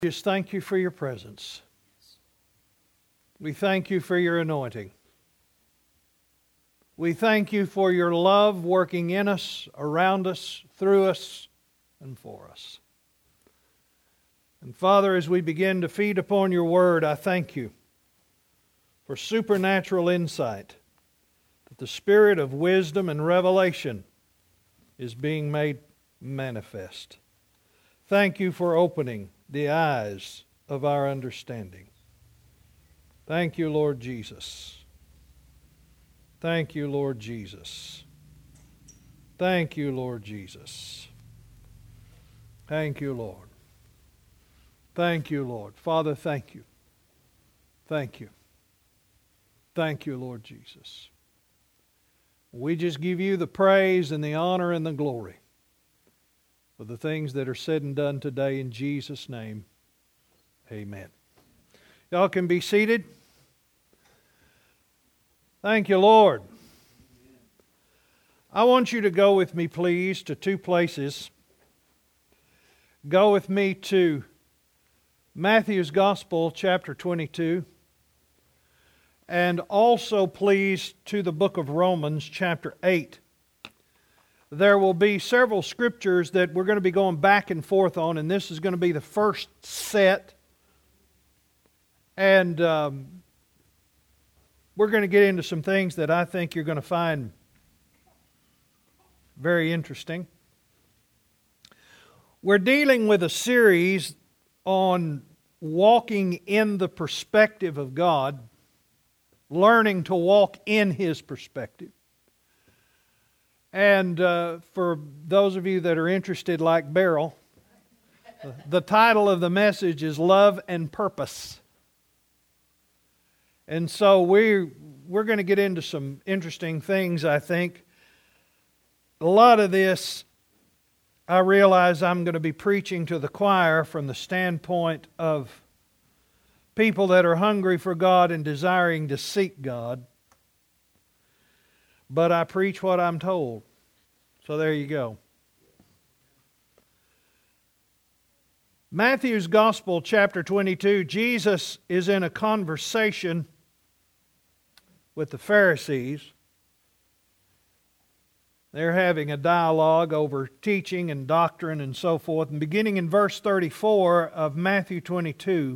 Just thank you for your presence. We thank you for your anointing. We thank you for your love working in us, around us, through us, and for us. And Father, as we begin to feed upon your word, I thank you for supernatural insight, that the spirit of wisdom and revelation is being made manifest. Thank you for opening the eyes of our understanding. Thank you, Lord Jesus. Thank you, Lord Jesus. Thank you, Lord Jesus. Thank you, Lord. Thank you, Lord. Father, thank you. Thank you. Thank you, Lord Jesus. We just give you the praise and the honor and the glory for the things that are said and done today in Jesus' name. Amen. Y'all can be seated. Thank you, Lord. I want you to go with me, please, to two places. Go with me to Matthew's Gospel, chapter 22, and also, please, to the book of Romans, chapter 8. There will be several scriptures that we're going to be going back and forth on, and this is going to be the first set. And we're going to get into some things that I think you're going to find very interesting. We're dealing with a series on walking in the perspective of God, learning to walk in His perspective. And for those of you that are interested like Beryl, the title of the message is Love and Purpose. And so we're going to get into some interesting things, I think. A lot of this, I realize I'm going to be preaching to the choir from the standpoint of people that are hungry for God and desiring to seek God. But I preach what I'm told. So there you go. Matthew's Gospel, chapter 22, Jesus is in a conversation with the Pharisees. They're having a dialogue over teaching and doctrine and so forth. And beginning in verse 34 of Matthew 22,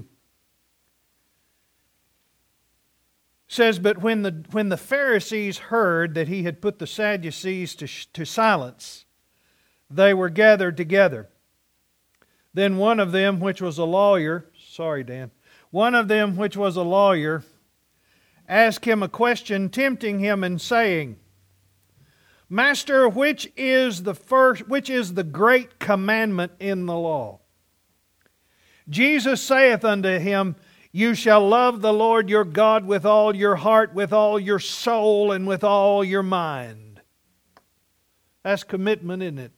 says, "But when the Pharisees heard that he had put the Sadducees to silence, they were gathered together. Then one of them, which was a lawyer," sorry, Dan, "one of them, which was a lawyer, asked him a question, tempting him and saying, Master, which is the great commandment in the law? Jesus saith unto him, You shall love the Lord your God with all your heart, with all your soul, and with all your mind." That's commitment, isn't it?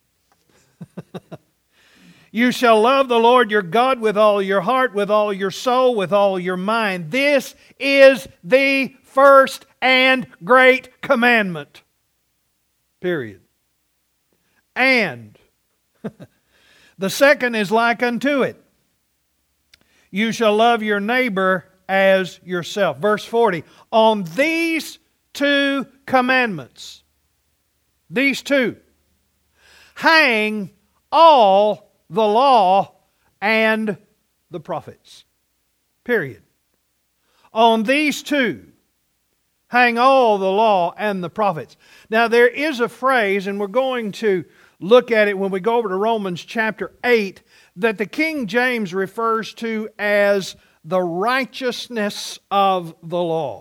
"You shall love the Lord your God with all your heart, with all your soul, with all your mind. This is the first and great commandment." Period. "And the second is like unto it. You shall love your neighbor as yourself." Verse 40. "On these two commandments," these two, "hang all the law and the prophets." Period. On these two, hang all the law and the prophets. Now there is a phrase, and we're going to look at it when we go over to Romans chapter 8, that the King James refers to as the righteousness of the law.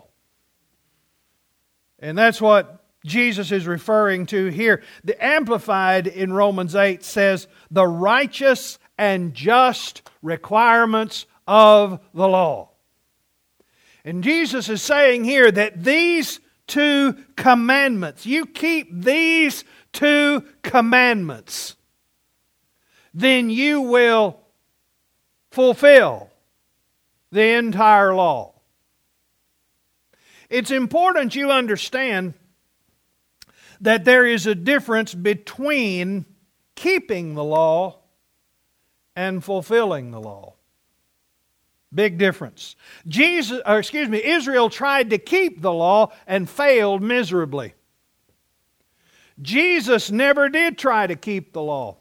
And that's what Jesus is referring to here. The Amplified in Romans 8 says, the righteous and just requirements of the law. And Jesus is saying here that these two commandments, you keep these two commandments, then you will fulfill the entire law. It's important you understand that there is a difference between keeping the law and fulfilling the law. Big difference. Israel tried to keep the law and failed miserably. Jesus never did try to keep the law.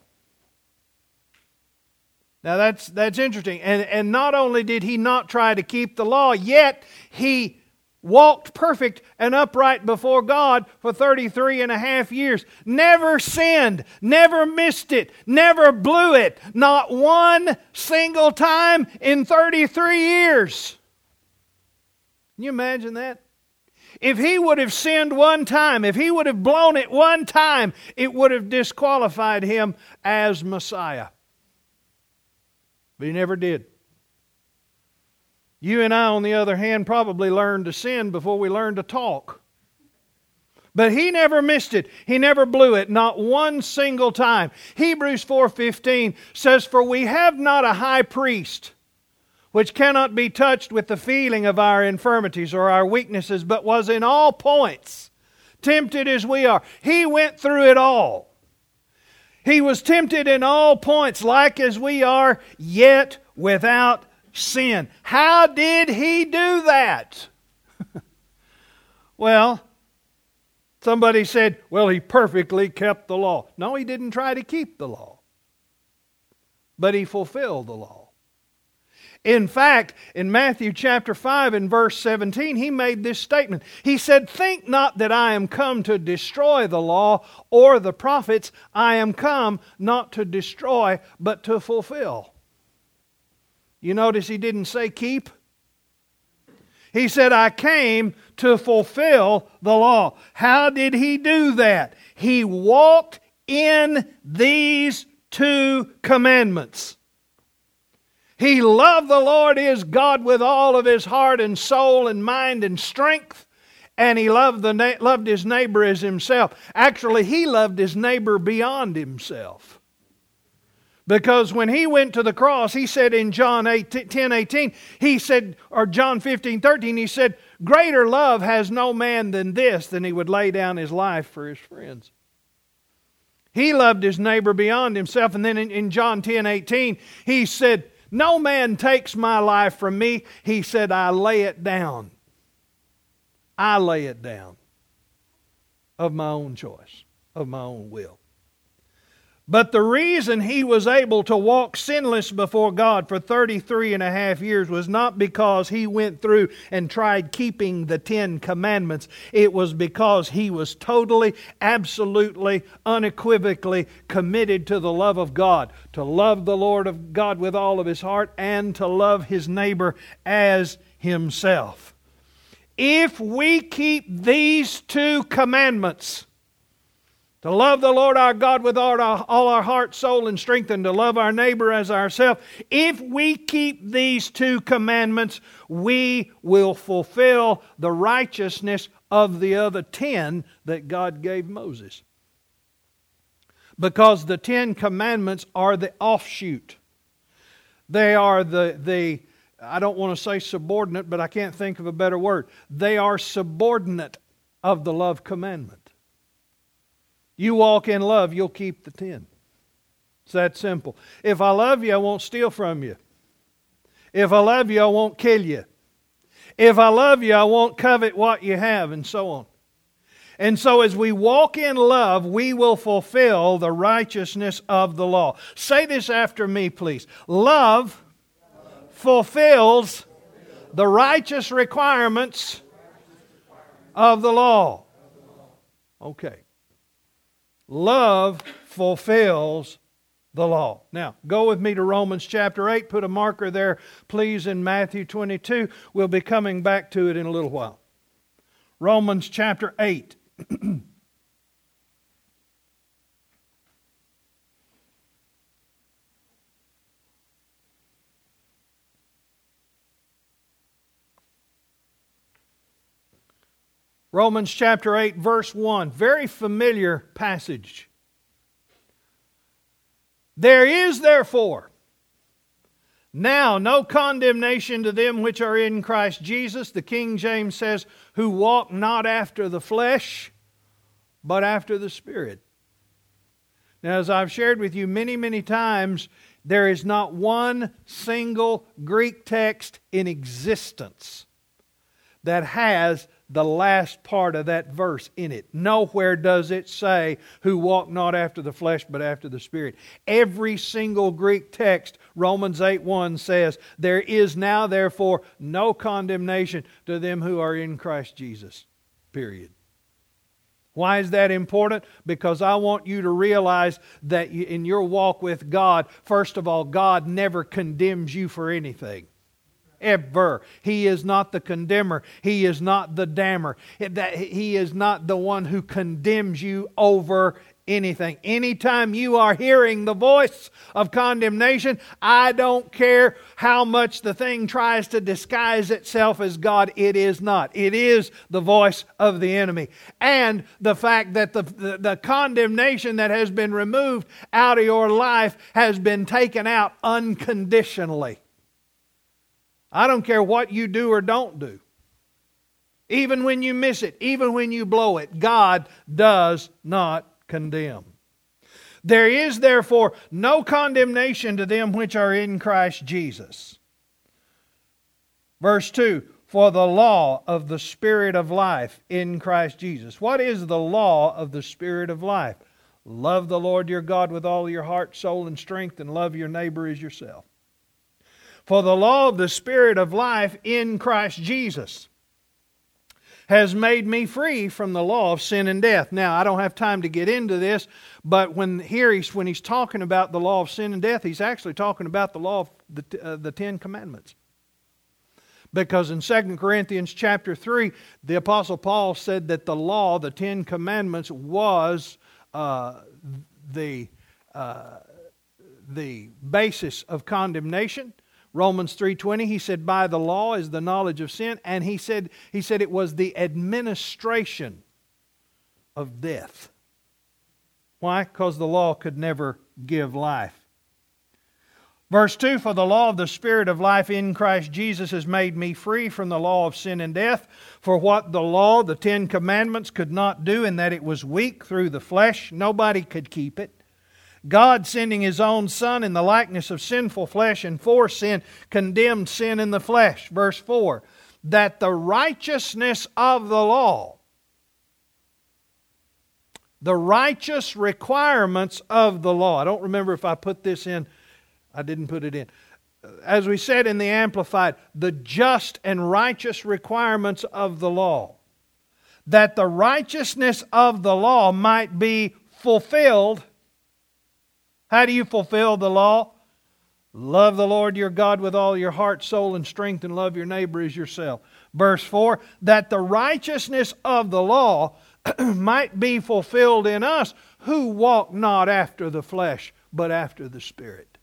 Now that's interesting. And not only did He not try to keep the law, yet He walked perfect and upright before God for 33 and a half years. Never sinned, never missed it, never blew it. Not one single time in 33 years. Can you imagine that? If He would have sinned one time, if He would have blown it one time, it would have disqualified Him as Messiah. But He never did. You and I, on the other hand, probably learned to sin before we learned to talk. But He never missed it. He never blew it, not one single time. Hebrews 4:15 says, "For we have not a high priest which cannot be touched with the feeling of our infirmities or our weaknesses, but was in all points tempted as we are." He went through it all. He was tempted in all points, like as we are, yet without sin. How did He do that? Well, somebody said, well, He perfectly kept the law. No, He didn't try to keep the law, but He fulfilled the law. In fact, in Matthew chapter 5 and verse 17, He made this statement. He said, "Think not that I am come to destroy the law or the prophets. I am come not to destroy, but to fulfill." You notice He didn't say keep. He said, "I came to fulfill the law." How did He do that? He walked in these two commandments. He loved the Lord his God with all of his heart and soul and mind and strength. And he loved his neighbor as himself. Actually, he loved his neighbor beyond himself. Because when he went to the cross, he said in John 10:18, he said, or John 15:13, he said, "Greater love has no man than this, than he would lay down his life for his friends." He loved his neighbor beyond himself. And then in John 10:18, he said, "No man takes my life from me." He said, "I lay it down. I lay it down of my own choice, of my own will." But the reason he was able to walk sinless before God for 33 and a half years was not because he went through and tried keeping the 10 commandments. It was because he was totally, absolutely, unequivocally committed to the love of God. To love the Lord of God with all of his heart and to love his neighbor as himself. If we keep these two commandments, to love the Lord our God with all our heart, soul, and strength, and to love our neighbor as ourselves, if we keep these two commandments, we will fulfill the righteousness of the other 10 that God gave Moses. Because the 10 commandments are the offshoot. They are the I don't want to say subordinate, but I can't think of a better word. They are subordinate of the love commandment. You walk in love, you'll keep the 10. It's that simple. If I love you, I won't steal from you. If I love you, I won't kill you. If I love you, I won't covet what you have, and so on. And so as we walk in love, we will fulfill the righteousness of the law. Say this after me, please. Love fulfills the righteous requirements of the law. Okay. Love fulfills the law. Now, go with me to Romans chapter 8. Put a marker there, please, in Matthew 22. We'll be coming back to it in a little while. Romans chapter 8. Romans chapter 8, verse 1. Very familiar passage. "There is therefore now no condemnation to them which are in Christ Jesus." The King James says, "who walk not after the flesh, but after the Spirit." Now, as I've shared with you many, many times, There is not one single Greek text in existence that has the last part of that verse in it. Nowhere does it say, who walk not after the flesh but after the Spirit. Every single Greek text, Romans 8:1 says, there is now therefore no condemnation to them who are in Christ Jesus. Period. Why is that important? Because I want you to realize that in your walk with God, first of all, God never condemns you for anything. Ever. He is not the condemner. He is not the damner. He is not the one who condemns you over anything. Anytime you are hearing the voice of condemnation, I don't care how much the thing tries to disguise itself as God, it is not. It is the voice of the enemy. And the fact that the condemnation that has been removed out of your life has been taken out unconditionally. I don't care what you do or don't do. Even when you miss it, even when you blow it, God does not condemn. There is therefore no condemnation to them which are in Christ Jesus. Verse 2, for the law of the Spirit of life in Christ Jesus. What is the law of the Spirit of life? Love the Lord your God with all your heart, soul, and strength, and love your neighbor as yourself. For the law of the Spirit of life in Christ Jesus has made me free from the law of sin and death. Now, I don't have time to get into this, but when he's talking about the law of sin and death, he's actually talking about the law of the Ten Commandments. Because in 2 Corinthians chapter 3, the Apostle Paul said that the law, the Ten Commandments, was the basis of condemnation. Romans 3:20, he said, by the law is the knowledge of sin. And he said it was the administration of death. Why? Because the law could never give life. Verse 2, for the law of the Spirit of life in Christ Jesus has made me free from the law of sin and death. For what the law, the Ten Commandments, could not do, in that it was weak through the flesh, nobody could keep it. God, sending His own Son in the likeness of sinful flesh and for sin, condemned sin in the flesh. Verse 4, that the righteousness of the law, the righteous requirements of the law. I don't remember if I put this in. I didn't put it in. As we said in the Amplified, the just and righteous requirements of the law. That the righteousness of the law might be fulfilled. How do you fulfill the law? Love the Lord your God with all your heart, soul, and strength, and love your neighbor as yourself. Verse 4, that the righteousness of the law might be fulfilled in us, who walk not after the flesh, but after the Spirit.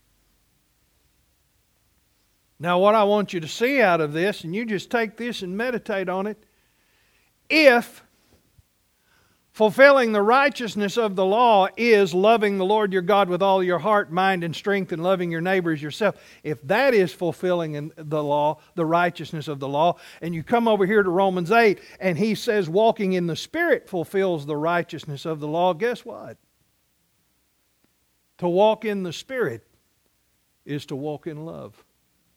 Now what I want you to see out of this, and you just take this and meditate on it, if fulfilling the righteousness of the law is loving the Lord your God with all your heart, mind, and strength, and loving your neighbor as yourself. If that is fulfilling the law, the righteousness of the law, and you come over here to Romans 8, and he says walking in the Spirit fulfills the righteousness of the law, guess what? To walk in the Spirit is to walk in love.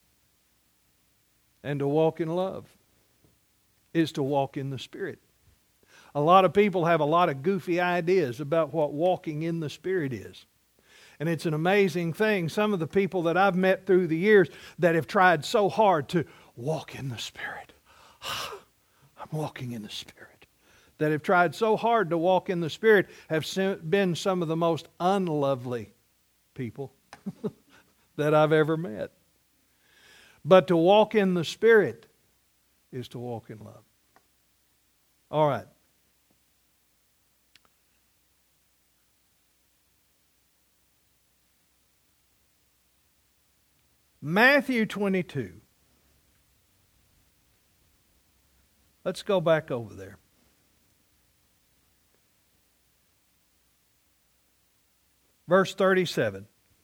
And to walk in love is to walk in the Spirit. A lot of people have a lot of goofy ideas about what walking in the Spirit is. And it's an amazing thing. Some of the people that I've met through the years that have tried so hard to walk in the Spirit. I'm walking in the Spirit. That have tried so hard to walk in the Spirit have been some of the most unlovely people that I've ever met. But to walk in the Spirit is to walk in love. All right. Matthew 22. Let's go back over there. Verse 37.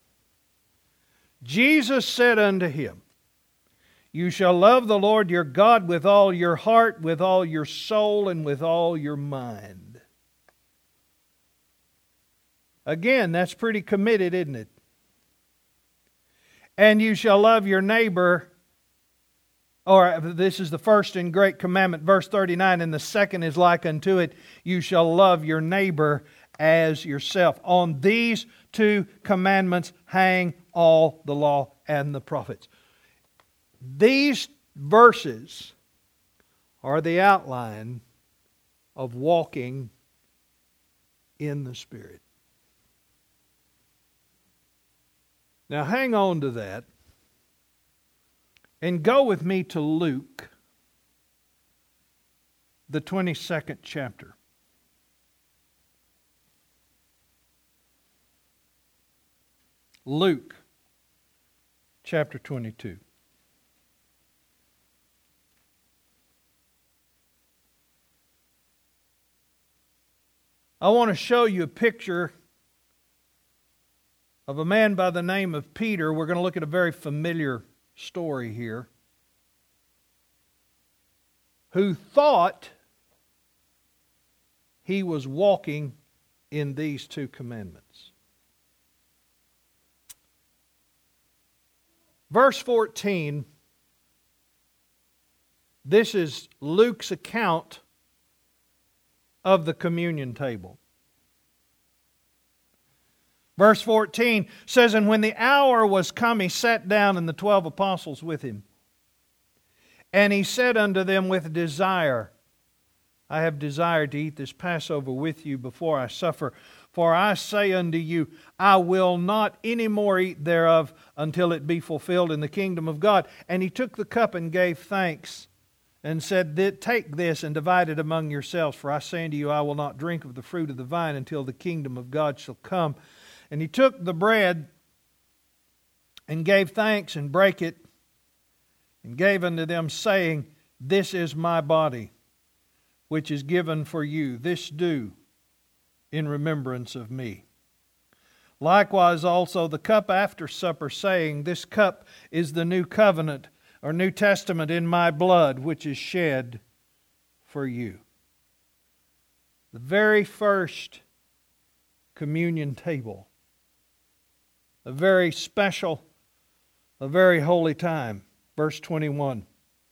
Jesus said unto him, you shall love the Lord your God with all your heart, with all your soul, and with all your mind. Again, that's pretty committed, isn't it? And you shall love your neighbor. Or this is the first and great commandment, verse 39, and the second is like unto it, you shall love your neighbor as yourself. On these two commandments hang all the law and the prophets. These verses are the outline of walking in the Spirit. Now hang on to that and go with me to Luke, the 22nd chapter. Luke, chapter 22. I want to show you a picture of a man by the name of Peter. We're going to look at a very familiar story here, who thought he was walking in these two commandments. Verse 14, this is Luke's account of the communion table. Verse 14 says, and when the hour was come, he sat down, and the 12 apostles with him. And he said unto them with desire, I have desired to eat this Passover with you before I suffer. For I say unto you, I will not any more eat thereof until it be fulfilled in the kingdom of God. And he took the cup and gave thanks, and said, take this and divide it among yourselves. For I say unto you, I will not drink of the fruit of the vine until the kingdom of God shall come. And he took the bread and gave thanks and brake it and gave unto them, saying, this is my body, which is given for you. This do in remembrance of me. Likewise also the cup after supper, saying, this cup is the new covenant, or New Testament, in my blood, which is shed for you. The very first communion table. A very special, a very holy time. Verse 21.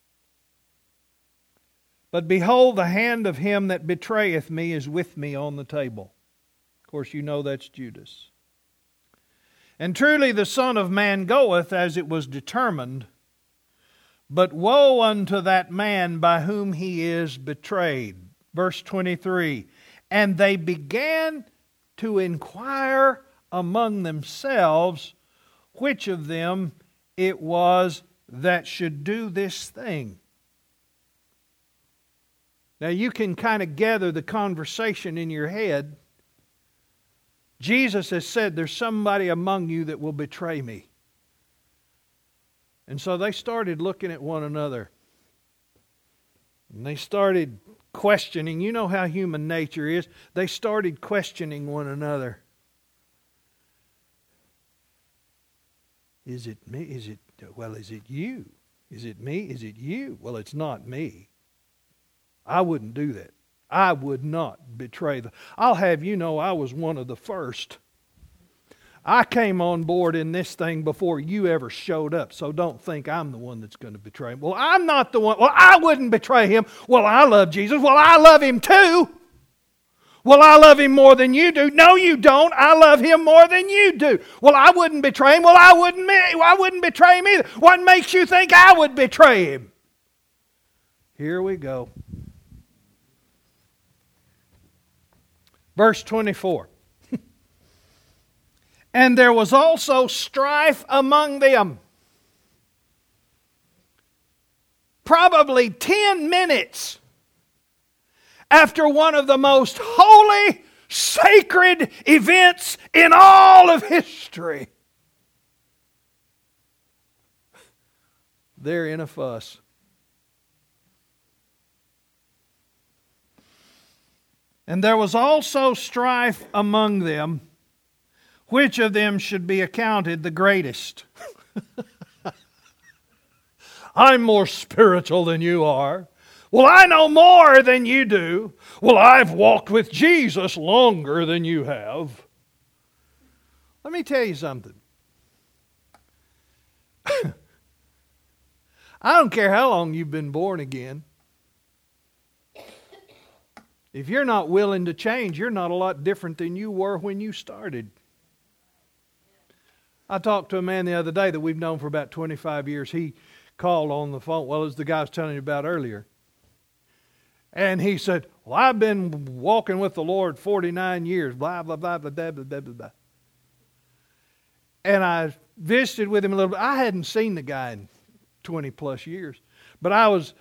But behold, the hand of him that betrayeth me is with me on the table. Of course, you know that's Judas. And truly the Son of Man goeth as it was determined, but woe unto that man by whom he is betrayed. Verse 23. And they began to inquire among themselves which of them it was that should do this thing. Now you can kind of gather the conversation in your head. Jesus has said, there's somebody among you that will betray me. And so they started looking at one another. And they started questioning. You know how human nature is. They started questioning one another. Is it me? Is it you? Is it me? Is it you? Well, it's not me. I wouldn't do that. I would not betray I'll have you know I was one of the first. I came on board in this thing before you ever showed up, so don't think I'm the one that's going to betray him. Well, I'm not the one. Well, I wouldn't betray him. Well, I love Jesus. Well, I love him too. Well, I love him more than you do. No, you don't. I love him more than you do. Well, I wouldn't betray him. Well, I wouldn't betray him either. What makes you think I would betray him? Here we go. Verse 24. And there was also strife among them. Probably 10 minutes after one of the most holy, sacred events in all of history. They're in a fuss. And there was also strife among them, which of them should be accounted the greatest. I'm more spiritual than you are. Well, I know more than you do. Well, I've walked with Jesus longer than you have. Let me tell you something. I don't care how long you've been born again. If you're not willing to change, you're not a lot different than you were when you started. I talked to a man the other day that we've known for about 25 years. He called on the phone. Well, it was the guy I was telling you about earlier. And he said, well, I've been walking with the Lord 49 years, blah, blah, blah, blah, blah, blah, blah, blah. And I visited with him a little bit. I hadn't seen the guy in 20 plus years. But I was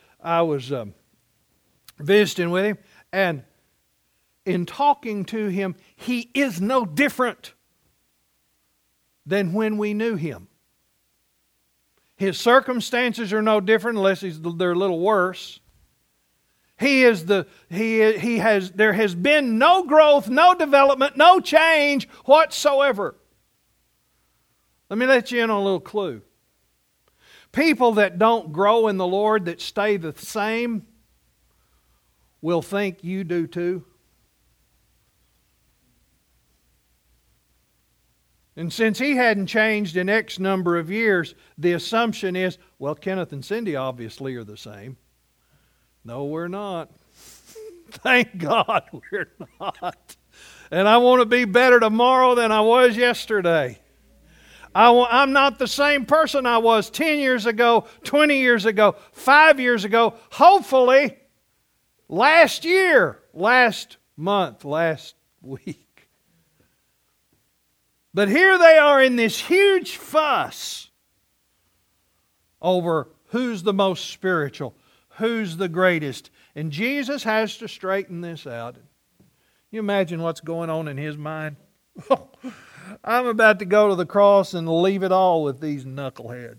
visiting with him. And in talking to him, he is no different than when we knew him. His circumstances are no different unless they're a little worse. There has been no growth, no development, no change whatsoever. Let me let you in on a little clue. People that don't grow in the Lord, that stay the same, will think you do too. And since he hadn't changed in X number of years, the assumption is, well, Kenneth and Cindy obviously are the same. No, we're not. Thank God we're not. And I want to be better tomorrow than I was yesterday. I'm not the same person I was 10 years ago, 20 years ago, 5 years ago, hopefully last year, last month, last week. But here they are in this huge fuss over who's the most spiritual, who's the greatest. And Jesus has to straighten this out. You imagine what's going on in his mind? I'm about to go to the cross and leave it all with these knuckleheads.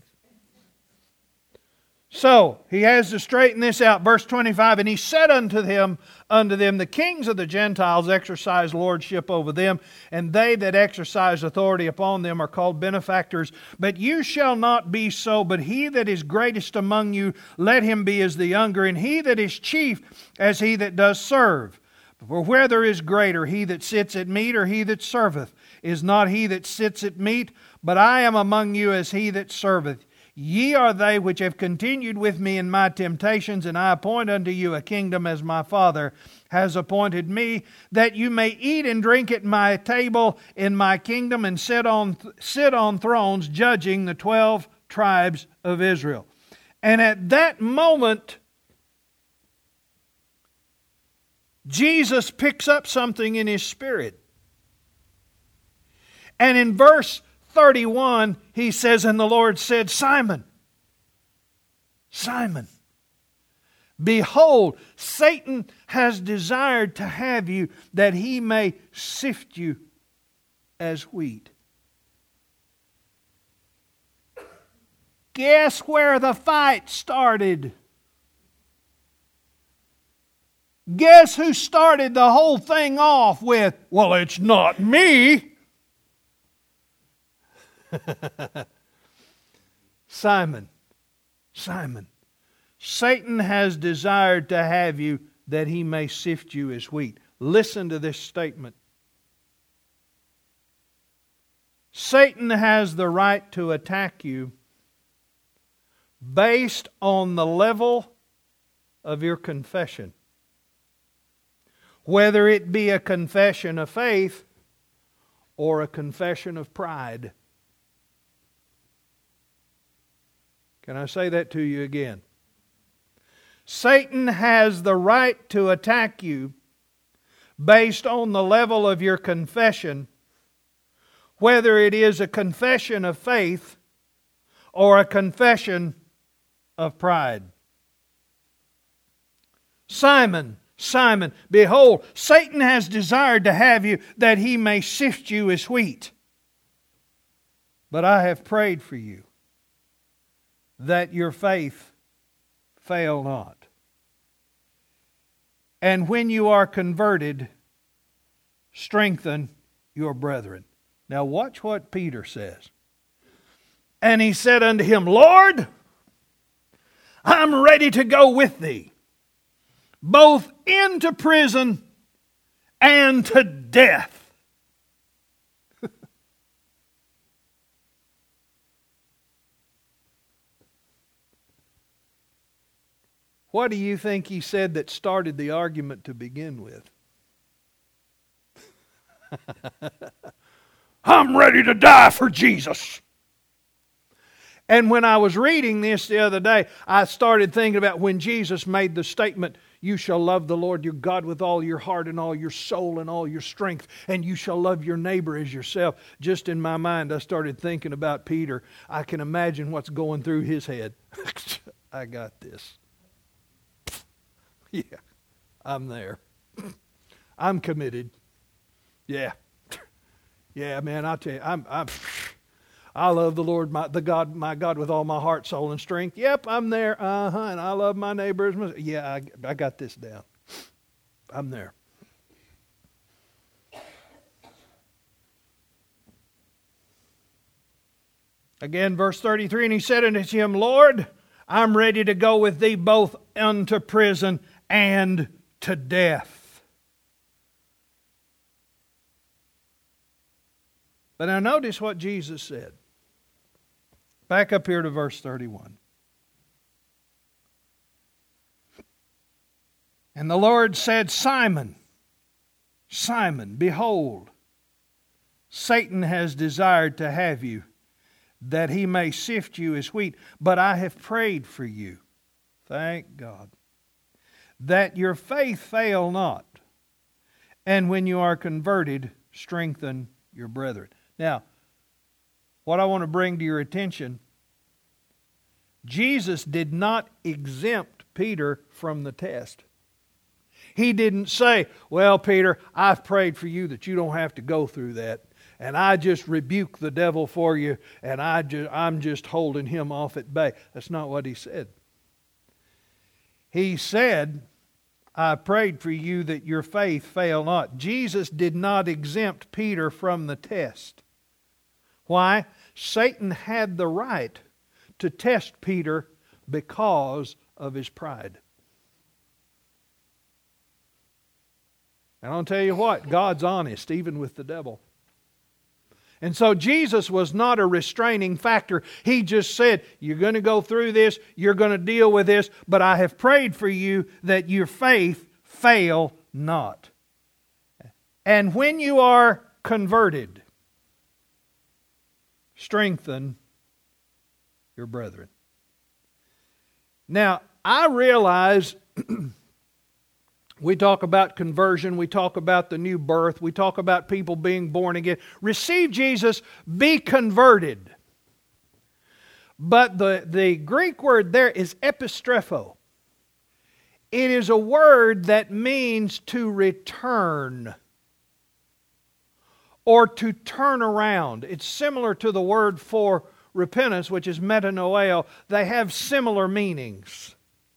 So, he has to straighten this out. Verse 25, and he said unto them, the kings of the Gentiles exercise lordship over them, and they that exercise authority upon them are called benefactors. But you shall not be so, but he that is greatest among you, let him be as the younger, and he that is chief as he that does serve. For whether is greater, he that sits at meat or he that serveth? Is not he that sits at meat, but I am among you as he that serveth. Ye are they which have continued with me in my temptations, and I appoint unto you a kingdom as my Father has appointed me, that you may eat and drink at my table in my kingdom, and sit on thrones judging the 12 tribes of Israel. And at that moment, Jesus picks up something in his spirit. And in verse 31, he says, and the Lord said, Simon, Simon, behold, Satan has desired to have you, that he may sift you as wheat. Guess where the fight started? Guess who started the whole thing off with, well, it's not me. Simon, Simon, Satan has desired to have you that he may sift you as wheat. Listen to this statement. Satan has the right to attack you based on the level of your confession. Whether it be a confession of faith or a confession of pride. Can I say that to you again? Satan has the right to attack you based on the level of your confession, whether it is a confession of faith or a confession of pride. Simon, Simon, behold, Satan has desired to have you that he may sift you as wheat. But I have prayed for you, that your faith fail not. And when you are converted, strengthen your brethren. Now watch what Peter says. And he said unto him, Lord, I'm ready to go with thee, both into prison and to death. What do you think he said that started the argument to begin with? I'm ready to die for Jesus. And when I was reading this the other day, I started thinking about when Jesus made the statement, you shall love the Lord your God with all your heart and all your soul and all your strength, and you shall love your neighbor as yourself. Just in my mind, I started thinking about Peter. I can imagine what's going through his head. I got this. Yeah, I'm there. I'm committed. Yeah. Yeah, man, I'll tell you, I love the Lord, my God with all my heart, soul, and strength. Yep, I'm there. And I love my neighbors. Yeah, I got this down. I'm there. Again, verse 33, and he said unto him, Lord, I'm ready to go with thee both unto prison and to death. But now notice what Jesus said. Back up here to verse 31. And the Lord said, Simon, Simon, behold, Satan has desired to have you, that he may sift you as wheat, but I have prayed for you. Thank God. That your faith fail not, and when you are converted, strengthen your brethren. Now, what I want to bring to your attention, Jesus did not exempt Peter from the test. He didn't say, well, Peter, I've prayed for you that you don't have to go through that, and I just rebuke the devil for you, and I'm just holding him off at bay. That's not what he said. He said, I prayed for you that your faith fail not. Jesus did not exempt Peter from the test. Why? Satan had the right to test Peter because of his pride. And I'll tell you what, God's honest even with the devil. And so Jesus was not a restraining factor. He just said, you're going to go through this, you're going to deal with this, but I have prayed for you that your faith fail not. And when you are converted, strengthen your brethren. Now, I realize we talk about conversion, we talk about the new birth, we talk about people being born again. Receive Jesus, be converted. But the Greek word there is epistrepho. It is a word that means to return or to turn around. It's similar to the word for repentance, which is metanoeo. They have similar meanings.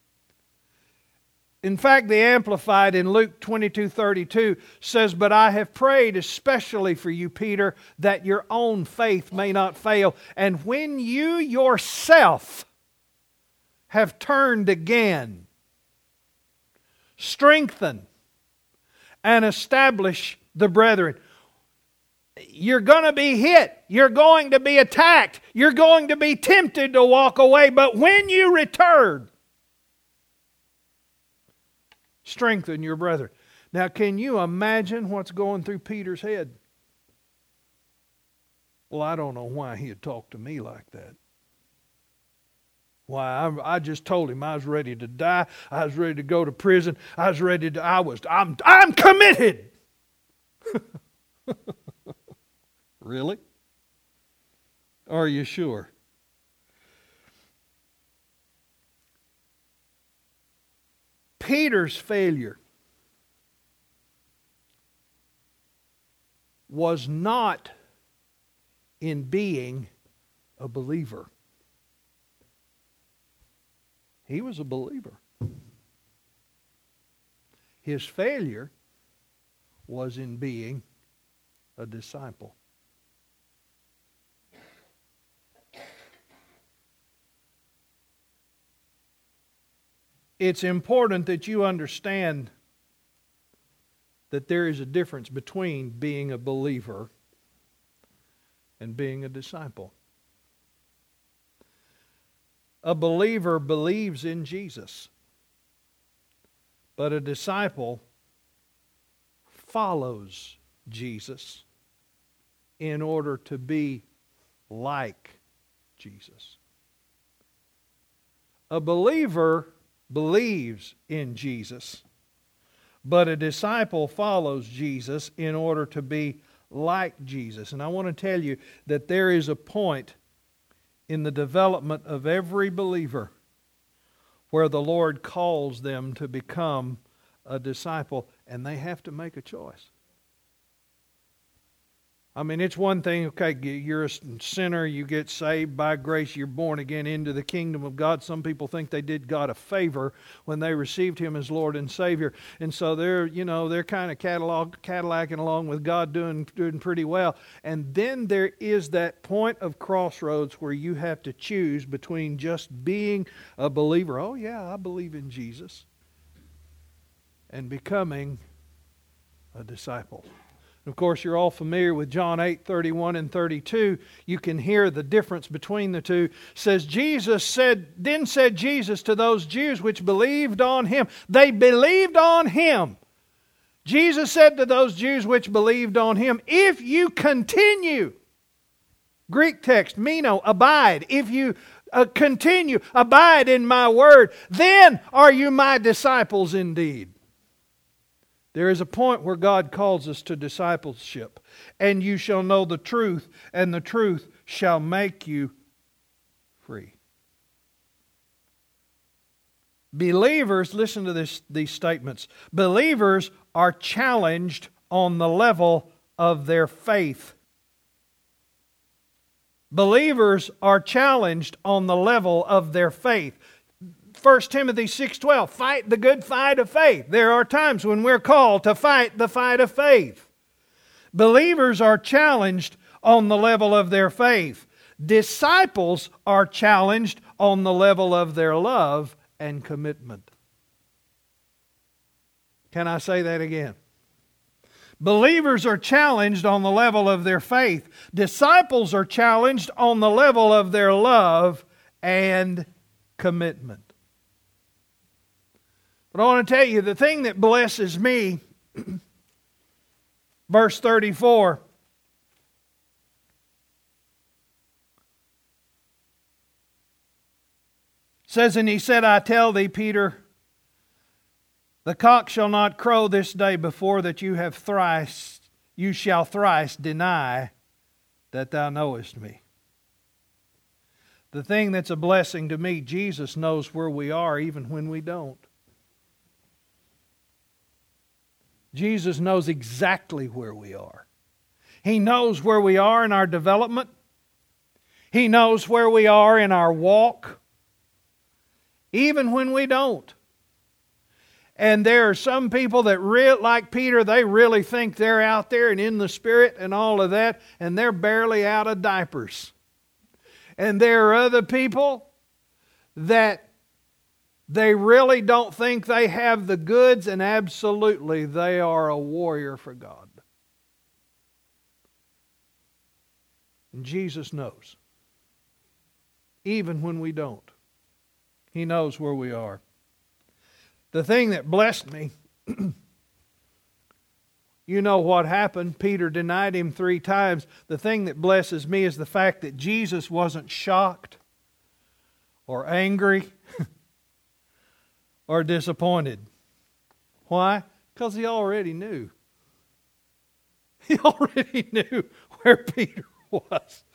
In fact, the Amplified in Luke 22:32 says, but I have prayed especially for you, Peter, that your own faith may not fail. And when you yourself have turned again, strengthen and establish the brethren. You're going to be hit. You're going to be attacked. You're going to be tempted to walk away. But when you return, strengthen your brethren. Now, can you imagine what's going through Peter's head? Well, I don't know why he had talked to me like that. Why, I just told him I was ready to die. I was ready to go to prison. I'm committed. Really? Are you sure? Peter's failure was not in being a believer. He was a believer. His failure was in being a disciple. It's important that you understand that there is a difference between being a believer and being a disciple. A believer believes in Jesus. But a disciple follows Jesus in order to be like Jesus. A believer believes in Jesus, but a disciple follows Jesus in order to be like Jesus. And I want to tell you that there is a point in the development of every believer where the Lord calls them to become a disciple, and they have to make a choice. I mean, it's one thing, okay, you're a sinner, you get saved by grace, you're born again into the kingdom of God. Some people think they did God a favor when they received Him as Lord and Savior. And so they're kind of Cadillacing along with God, doing pretty well. And then there is that point of crossroads where you have to choose between just being a believer, oh yeah, I believe in Jesus, and becoming a disciple. Of course, you're all familiar with John 8:31 and 32. You can hear the difference between the two. Then said Jesus to those Jews which believed on Him. They believed on Him. Jesus said to those Jews which believed on Him, if you continue, Greek text, meno, abide. If you continue, abide in my word, then are you my disciples indeed. There is a point where God calls us to discipleship. And you shall know the truth, and the truth shall make you free. Believers, listen to these statements. Believers are challenged on the level of their faith. Believers are challenged on the level of their faith. 1 Timothy 6:12, fight the good fight of faith. There are times when we're called to fight the fight of faith. Believers are challenged on the level of their faith. Disciples are challenged on the level of their love and commitment. Can I say that again? Believers are challenged on the level of their faith. Disciples are challenged on the level of their love and commitment. But I want to tell you, the thing that blesses me, verse 34, says, and He said, I tell thee, Peter, the cock shall not crow this day before that you shall thrice deny that thou knowest me. The thing that's a blessing to me, Jesus knows where we are even when we don't. Jesus knows exactly where we are. He knows where we are in our development. He knows where we are in our walk, even when we don't. And there are some people that, like Peter, they really think they're out there and in the Spirit and all of that, and they're barely out of diapers. And there are other people that they really don't think they have the goods, and absolutely they are a warrior for God. And Jesus knows. Even when we don't. He knows where we are. The thing that blessed me, you know what happened. Peter denied Him 3 times. The thing that blesses me is the fact that Jesus wasn't shocked or angry or disappointed. Why? Because He already knew. He already knew where Peter was.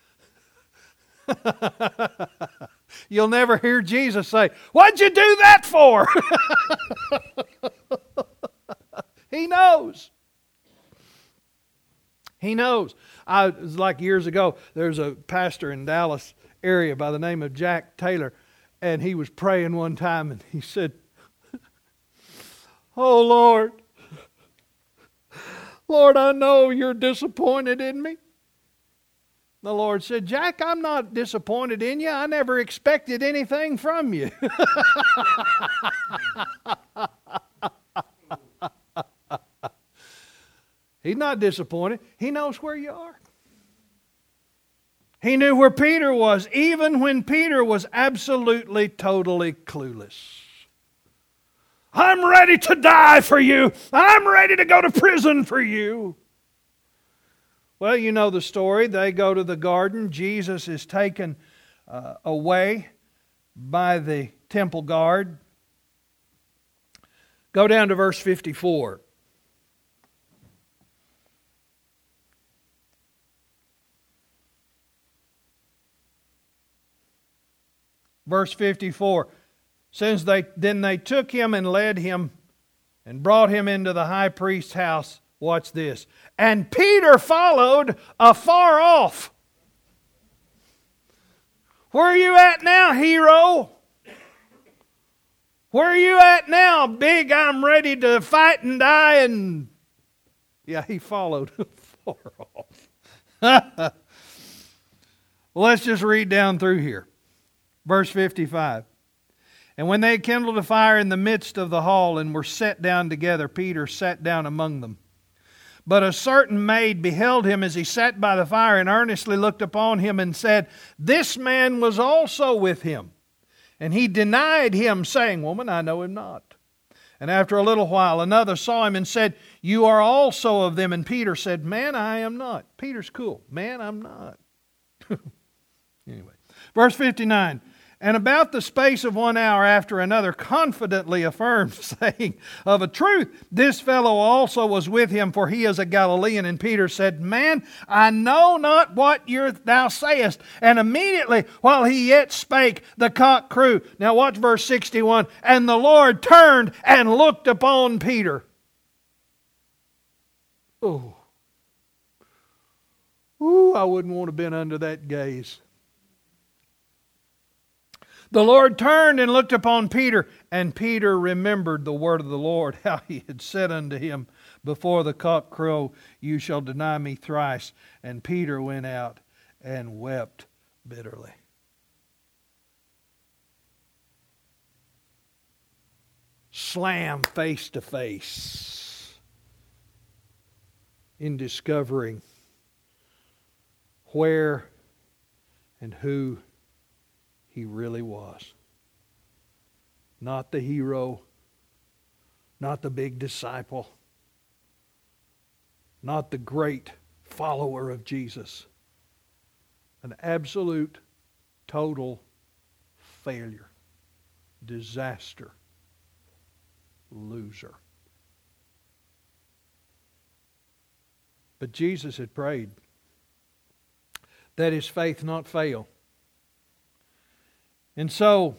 You'll never hear Jesus say, what'd you do that for? He knows. He knows. It was like years ago, there's a pastor in Dallas area by the name of Jack Taylor, and he was praying one time and he said, oh Lord, I know you're disappointed in me. The Lord said, Jack, I'm not disappointed in you. I never expected anything from you. He's not disappointed. He knows where you are. He knew where Peter was, even when Peter was absolutely, totally clueless. I'm ready to die for you. I'm ready to go to prison for you. Well, you know the story. They go to the garden. Jesus is taken away by the temple guard. Go down to verse 54. Verse 54. Then they took him and led him and brought him into the high priest's house. Watch this. And Peter followed afar off. Where are you at now, hero? Where are you at now, big, I'm ready to fight and die? And yeah, he followed far off. Well, let's just read down through here. Verse 55. And when they had kindled a fire in the midst of the hall and were set down together, Peter sat down among them. But a certain maid beheld him as he sat by the fire and earnestly looked upon him and said, This man was also with him. And he denied him, saying, Woman, I know him not. And after a little while, another saw him and said, You are also of them. And Peter said, Man, I am not. Peter's cool. Man, I'm not. Anyway, verse 59. And about the space of 1 hour after another confidently affirmed, saying, Of a truth, this fellow also was with him, for he is a Galilean. And Peter said, Man, I know not what thou sayest. And immediately, while he yet spake, the cock crew. Now watch verse 61. And the Lord turned and looked upon Peter. Oh. Ooh, I wouldn't want to have been under that gaze. The Lord turned and looked upon Peter, and Peter remembered the word of the Lord, how he had said unto him, Before the cock crow, you shall deny me thrice. And Peter went out and wept bitterly. Slam face to face in discovering where and who he really was. Not the hero, not the big disciple, not the great follower of Jesus. An absolute, total failure, disaster, loser. But Jesus had prayed that his faith not fail. And so,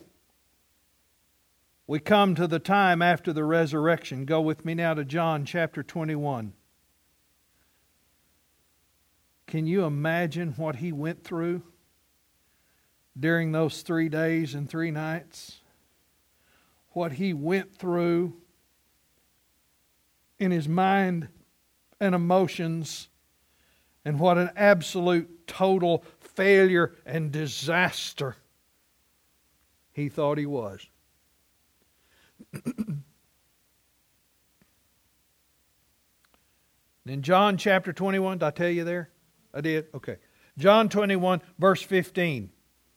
we come to the time after the resurrection. Go with me now to John chapter 21. Can you imagine what he went through during those 3 days and 3 nights? What he went through in his mind and emotions, and what an absolute total failure and disaster he thought he was. In John chapter 21, did I tell you there? I did? Okay. John 21, verse 15.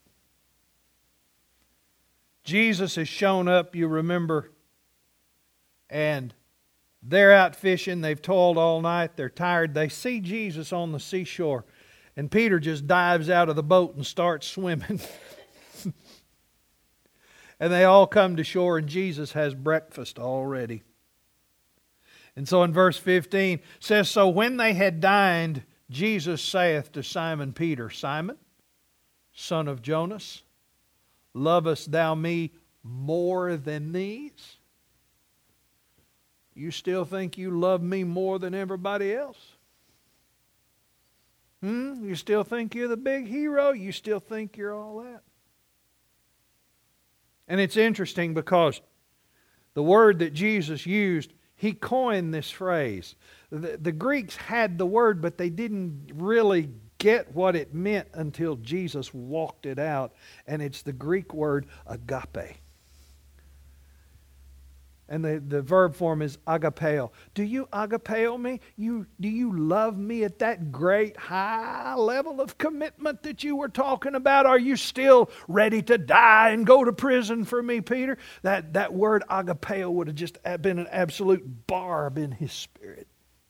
Jesus has shown up, you remember, and they're out fishing. They've toiled all night. They're tired. They see Jesus on the seashore, and Peter just dives out of the boat and starts swimming. And they all come to shore, and Jesus has breakfast already. And so in verse 15 it says, So when they had dined, Jesus saith to Simon Peter, Simon, son of Jonas, lovest thou me more than these? You still think you love me more than everybody else? You still think you're the big hero? You still think you're all that? And it's interesting because the word that Jesus used, he coined this phrase. The Greeks had the word, but they didn't really get what it meant until Jesus walked it out. And it's the Greek word agape. And the verb form is agapeo. Do you agapeo me? Do you love me at that great high level of commitment that you were talking about? Are you still ready to die and go to prison for me, Peter? That word agapeo would have just been an absolute barb in his spirit.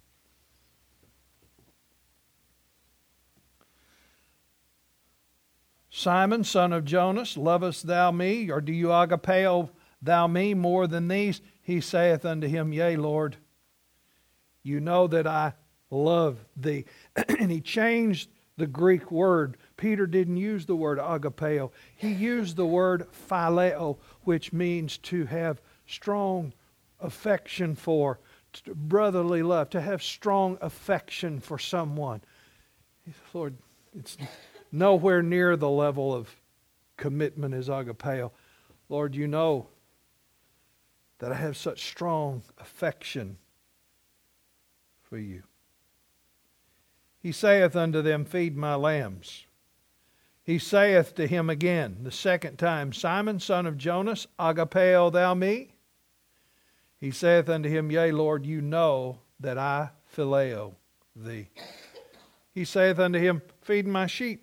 Simon, son of Jonas, lovest thou me, or do you agapeo thou me more than these? He saith unto him, Yea, Lord, you know that I love thee. And he changed the Greek word. Peter didn't use the word agapeo. He used the word phileo, which means to have strong affection for, brotherly love, to have strong affection for someone. He said, Lord, it's nowhere near the level of commitment as agapeo. Lord, you know that I have such strong affection for you. He saith unto them, Feed my lambs. He saith to him again, the second time, Simon, son of Jonas, agapeo thou me? He saith unto him, Yea, Lord, you know that I phileo thee. He saith unto him, Feed my sheep.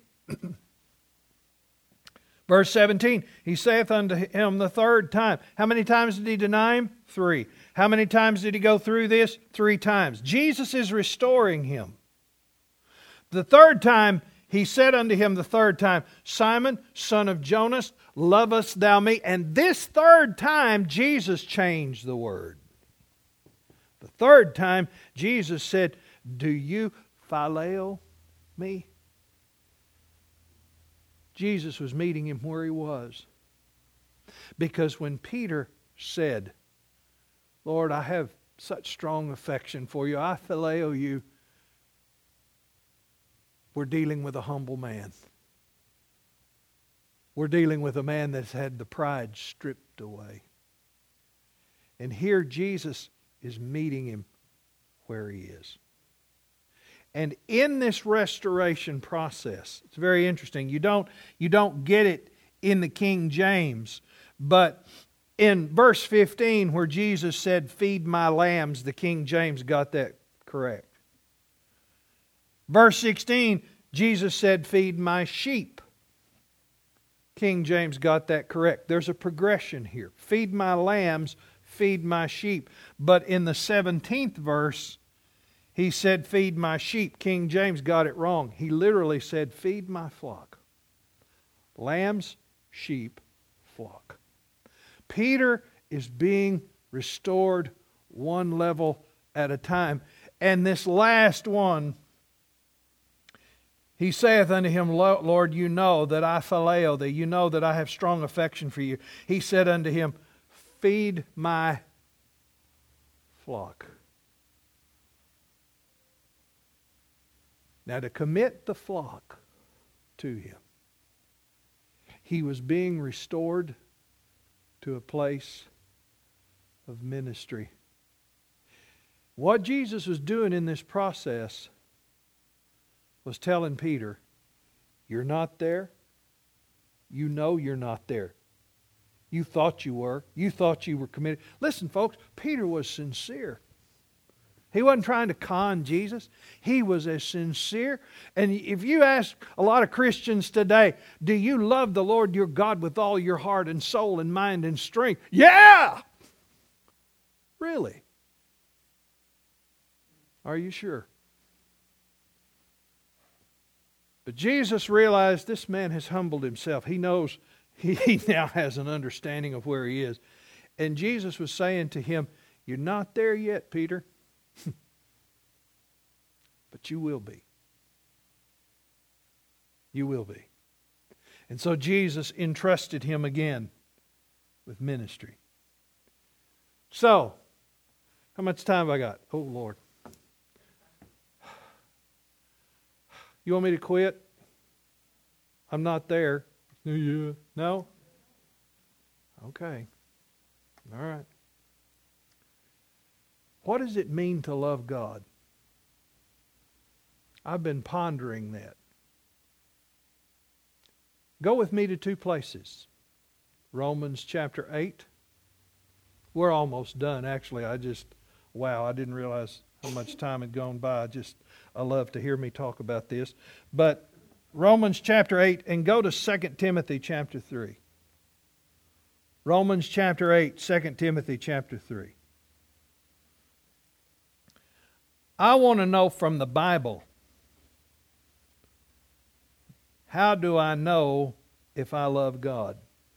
Verse 17, he saith unto him the third time. How many times did he deny him? 3. How many times did he go through this? 3 times. Jesus is restoring him. The third time, he said unto him the third time, Simon, son of Jonas, lovest thou me? And this third time, Jesus changed the word. The third time, Jesus said, Do you phileo me? Jesus was meeting him where he was. Because when Peter said, Lord, I have such strong affection for you, I phileo you, we're dealing with a humble man. We're dealing with a man that's had the pride stripped away. And here Jesus is meeting him where he is. And in this restoration process, it's very interesting. You don't get it in the King James, but in verse 15 where Jesus said, Feed my lambs, the King James got that correct. Verse 16, Jesus said, Feed my sheep. King James got that correct. There's a progression here. Feed my lambs, feed my sheep. But in the 17th verse, he said, Feed my sheep. King James got it wrong. He literally said, Feed my flock. Lambs, sheep, flock. Peter is being restored one level at a time. And this last one, he saith unto him, Lord, you know that I phileo thee. You know that I have strong affection for you. He said unto him, Feed my flock. Now, to commit the flock to him, he was being restored to a place of ministry. What Jesus was doing in this process was telling Peter, you're not there. You know you're not there. You thought you were. You thought you were committed. Listen, folks, Peter was sincere. He wasn't trying to con Jesus. He was as sincere. And if you ask a lot of Christians today, do you love the Lord your God with all your heart and soul and mind and strength? Yeah! Really? Are you sure? But Jesus realized this man has humbled himself. He knows he now has an understanding of where he is. And Jesus was saying to him, you're not there yet, Peter. But you will be. You will be. And so Jesus entrusted him again with ministry. So, how much time have I got? Oh, Lord. You want me to quit? I'm not there. Yeah. No? Okay. All right. What does it mean to love God? I've been pondering that. Go with me to 2 places. Romans chapter 8. We're almost done, actually. I didn't realize how much time had gone by. I love to hear me talk about this. But Romans chapter 8, and go to 2 Timothy chapter 3. Romans chapter 8, 2 Timothy chapter 3. I want to know from the Bible, how do I know if I love God?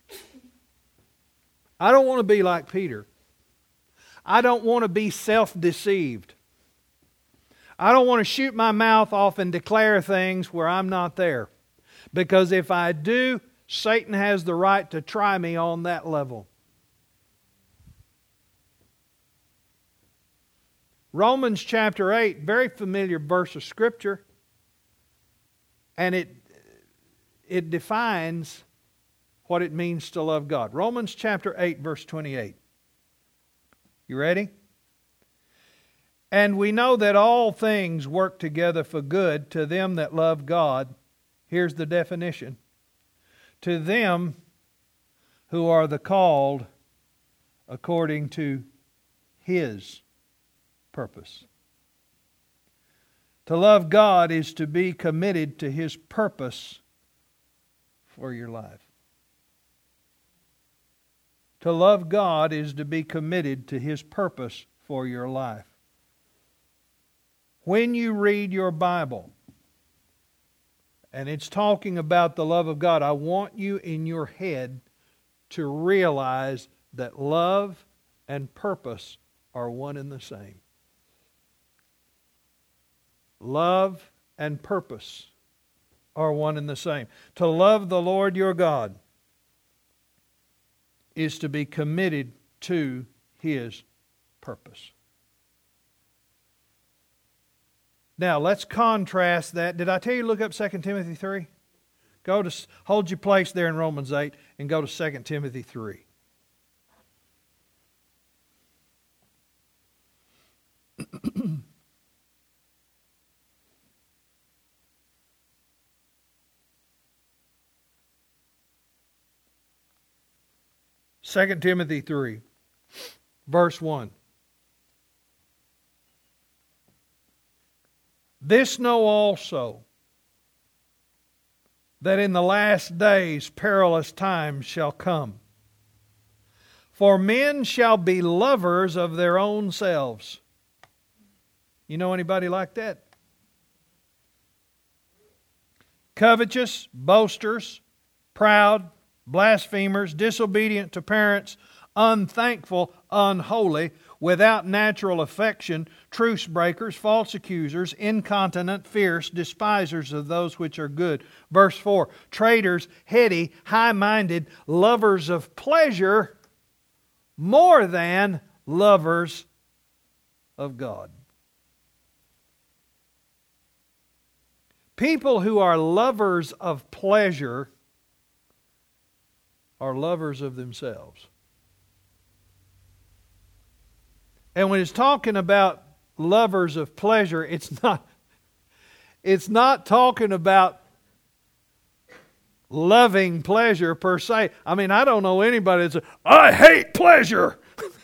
I don't want to be like Peter. I don't want to be self-deceived. I don't want to shoot my mouth off and declare things where I'm not there. Because if I do, Satan has the right to try me on that level. Romans chapter 8, very familiar verse of Scripture. And it defines what it means to love God. Romans chapter 8, verse 28. You ready? And we know that all things work together for good to them that love God. Here's the definition. To them who are the called according to His purpose. To love God is to be committed to His purpose for your life. To love God is to be committed to His purpose for your life. When you read your Bible, and it's talking about the love of God, I want you in your head to realize that love and purpose are one and the same. Love and purpose are one and the same. To love the Lord your God is to be committed to His purpose. Now, let's contrast that. Did I tell you to look up 2 Timothy 3? Hold your place there in Romans 8 and go to 2 Timothy 3. Second Timothy 3, verse 1. This know also, that in the last days perilous times shall come. For men shall be lovers of their own selves. You know anybody like that? Covetous, boasters, proud, blasphemers, disobedient to parents, unthankful, unholy, without natural affection, truce breakers, false accusers, incontinent, fierce, despisers of those which are good. Verse 4, traitors, heady, high-minded, lovers of pleasure more than lovers of God. People who are lovers of pleasure are lovers of themselves. And when it's talking about lovers of pleasure, it's not talking about loving pleasure per se. I mean, I don't know anybody that's I hate pleasure.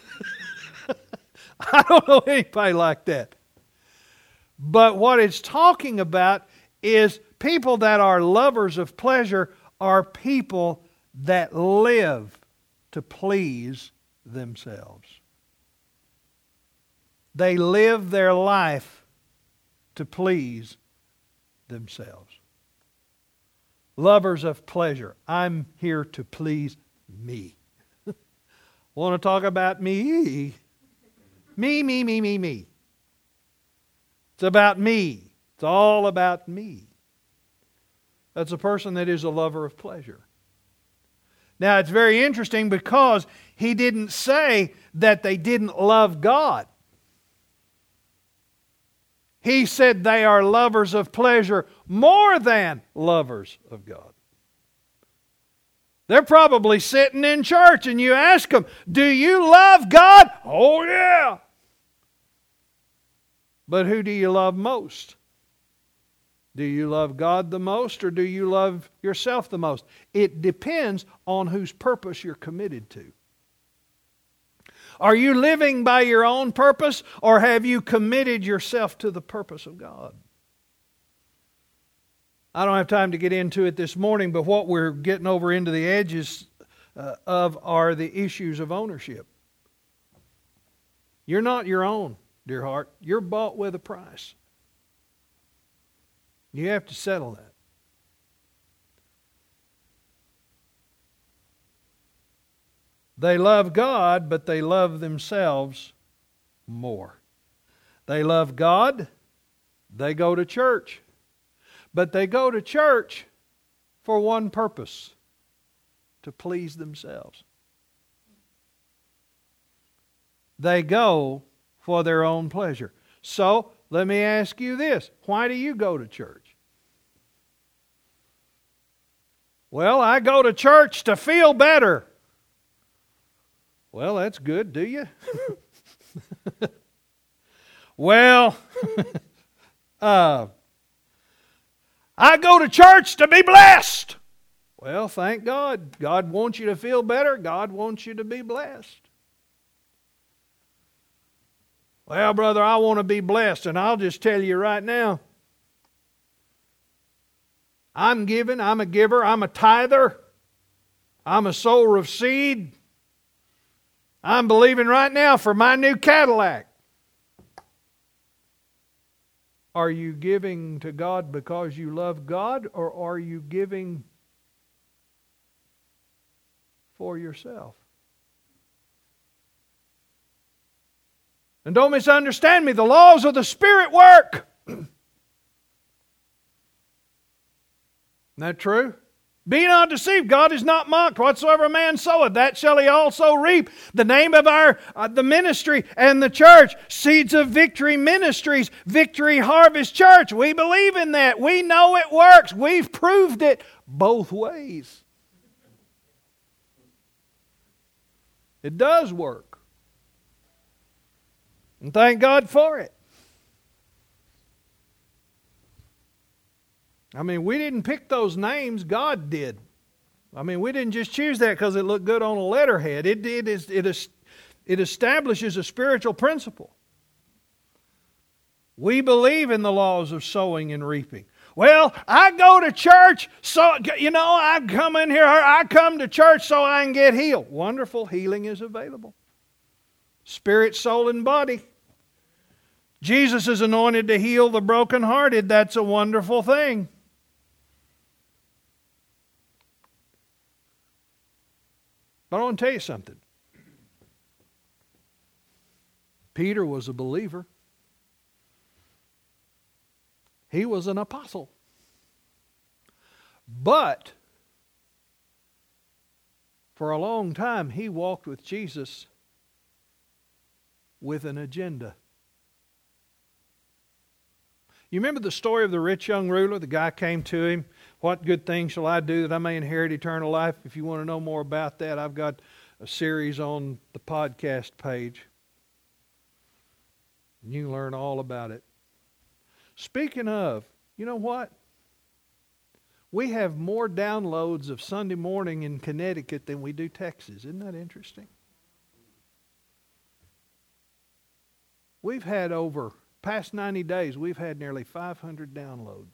I don't know anybody like that. But what it's talking about is people that are lovers of pleasure are people that live to please themselves. They live their life to please themselves. Lovers of pleasure. I'm here to please me. Want to talk about me? Me. It's about me. It's all about me. That's a person that is a lover of pleasure. Now, it's very interesting because he didn't say that they didn't love God. He said they are lovers of pleasure more than lovers of God. They're probably sitting in church and you ask them, do you love God? Oh yeah. But who do you love most? Do you love God the most or do you love yourself the most? It depends on whose purpose you're committed to. Are you living by your own purpose, or have you committed yourself to the purpose of God? I don't have time to get into it this morning, but what we're getting over into the edges of are the issues of ownership. You're not your own, dear heart. You're bought with a price. You have to settle that. They love God, but they love themselves more. They love God, they go to church. But they go to church for one purpose: to please themselves. They go for their own pleasure. So, let me ask you this. Why do you go to church? Well, I go to church to feel better. Well, that's good, do you? Well, I go to church to be blessed. Well, thank God. God wants you to feel better. God wants you to be blessed. Well, brother, I want to be blessed, and I'll just tell you right now, I'm giving, I'm a giver, I'm a tither, I'm a sower of seed. I'm believing right now for my new Cadillac. Are you giving to God because you love God, or are you giving for yourself? And don't misunderstand me, the laws of the Spirit work. Isn't that true? Be not deceived, God is not mocked. Whatsoever a man soweth, that shall he also reap. The name of the ministry and the church, Seeds of Victory Ministries, Victory Harvest Church. We believe in that. We know it works. We've proved it both ways. It does work. And thank God for it. I mean, we didn't pick those names, God did. I mean, we didn't just choose that because it looked good on a letterhead. It establishes a spiritual principle. We believe in the laws of sowing and reaping. Well, I go to church, so, I come in here, I come to church so I can get healed. Wonderful, healing is available. Spirit, soul, and body. Jesus is anointed to heal the brokenhearted. That's a wonderful thing. But I want to tell you something. Peter was a believer. He was an apostle. But for a long time he walked with Jesus with an agenda. You remember the story of the rich young ruler? The guy came to him. What good thing shall I do that I may inherit eternal life? If you want to know more about that, I've got a series on the podcast page. You can learn all about it. Speaking of, you know what? We have more downloads of Sunday morning in Connecticut than we do Texas. Isn't that interesting? We've had past 90 days, we've had nearly 500 downloads.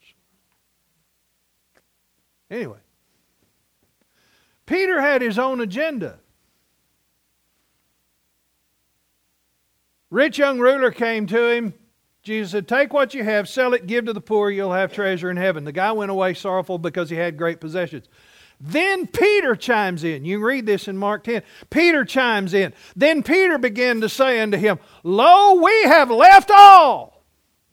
Anyway, Peter had his own agenda. Rich young ruler came to him. Jesus said, take what you have, sell it, give to the poor, you'll have treasure in heaven. The guy went away sorrowful because he had great possessions. Then Peter chimes in. You can read this in Mark 10. Peter chimes in. Then Peter began to say unto him, Lo, we have left all.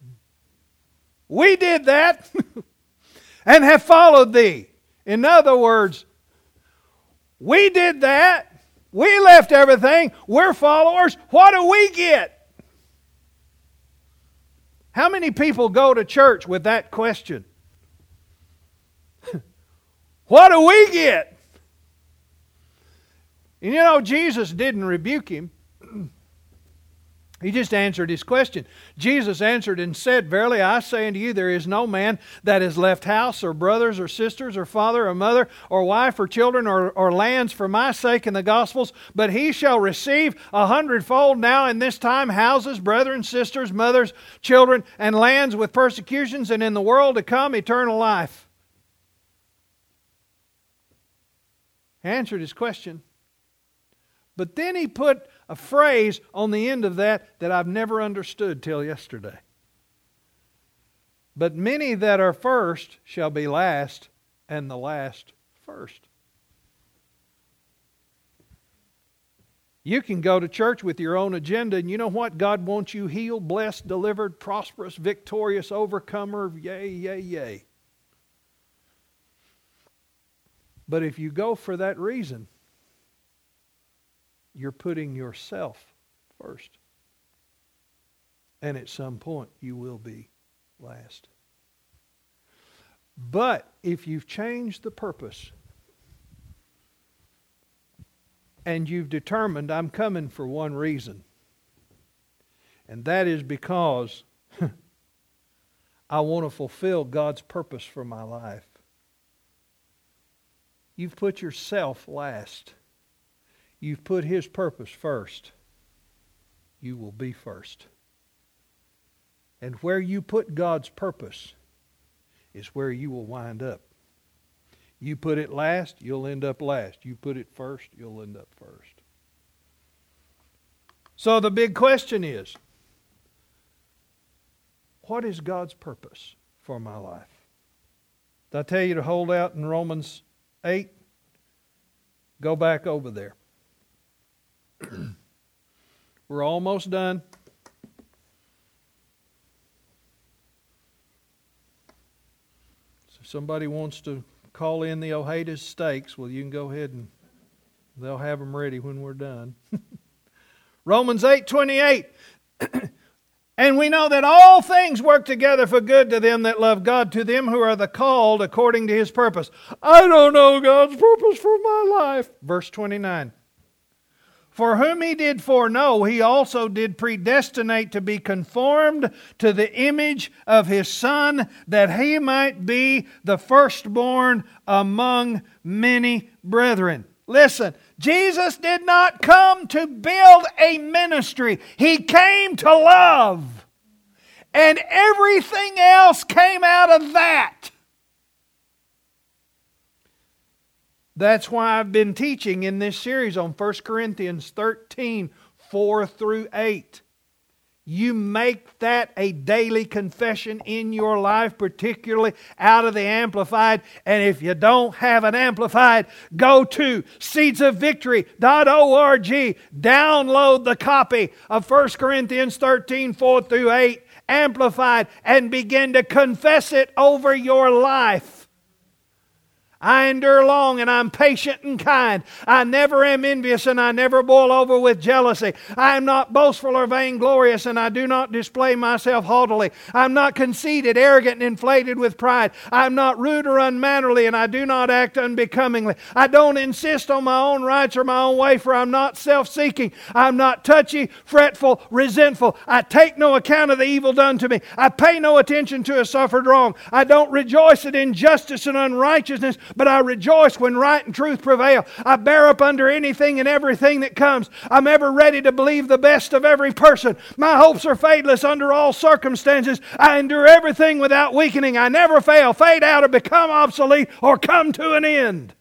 We did that and have followed thee. In other words, we did that. We left everything. We're followers. What do we get? How many people go to church with that question? What do we get? And Jesus didn't rebuke him. He just answered his question. Jesus answered and said, Verily I say unto you, there is no man that has left house or brothers or sisters or father or mother or wife or children or lands for my sake in the Gospels, but he shall receive 100-fold now in this time houses, brethren, sisters, mothers, children, and lands with persecutions, and in the world to come eternal life. He answered his question. But then he put a phrase on the end of that I've never understood till yesterday. But many that are first shall be last, and the last first. You can go to church with your own agenda, and you know what? God wants you healed, blessed, delivered, prosperous, victorious, overcomer, yay, yay, yay. But if you go for that reason, you're putting yourself first. And at some point, you will be last. But if you've changed the purpose and you've determined, I'm coming for one reason, and that is because I want to fulfill God's purpose for my life, you've put yourself last. You've put His purpose first. You will be first. And where you put God's purpose is where you will wind up. You put it last, you'll end up last. You put it first, you'll end up first. So the big question is, what is God's purpose for my life? Did I tell you to hold out in Romans 8? Go back over there. We're almost done. So if somebody wants to call in the Ojeda steaks, well, you can go ahead and they'll have them ready when we're done. Romans 8:28. And we know that all things work together for good to them that love God, to them who are the called according to His purpose. I don't know God's purpose for my life. Verse 29. For whom He did foreknow, He also did predestinate to be conformed to the image of His Son, that He might be the firstborn among many brethren. Listen, Jesus did not come to build a ministry. He came to love. And everything else came out of that. That's why I've been teaching in this series on 1 Corinthians 13, 4 through 8. You make that a daily confession in your life, particularly out of the Amplified. And if you don't have an Amplified, go to seedsofvictory.org. Download the copy of 1 Corinthians 13, 4 through 8, Amplified, and begin to confess it over your life. I endure long and I'm patient and kind. I never am envious and I never boil over with jealousy. I am not boastful or vainglorious and I do not display myself haughtily. I'm not conceited, arrogant, and inflated with pride. I'm not rude or unmannerly and I do not act unbecomingly. I don't insist on my own rights or my own way, for I'm not self-seeking. I'm not touchy, fretful, resentful. I take no account of the evil done to me. I pay no attention to a suffered wrong. I don't rejoice at injustice and unrighteousness, but I rejoice when right and truth prevail. I bear up under anything and everything that comes. I'm ever ready to believe the best of every person. My hopes are fadeless under all circumstances. I endure everything without weakening. I never fail, fade out, or become obsolete, or come to an end.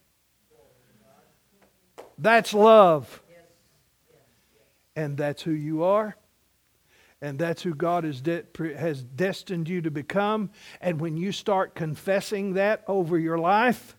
That's love. And that's who you are. And that's who God has destined you to become. And when you start confessing that over your life,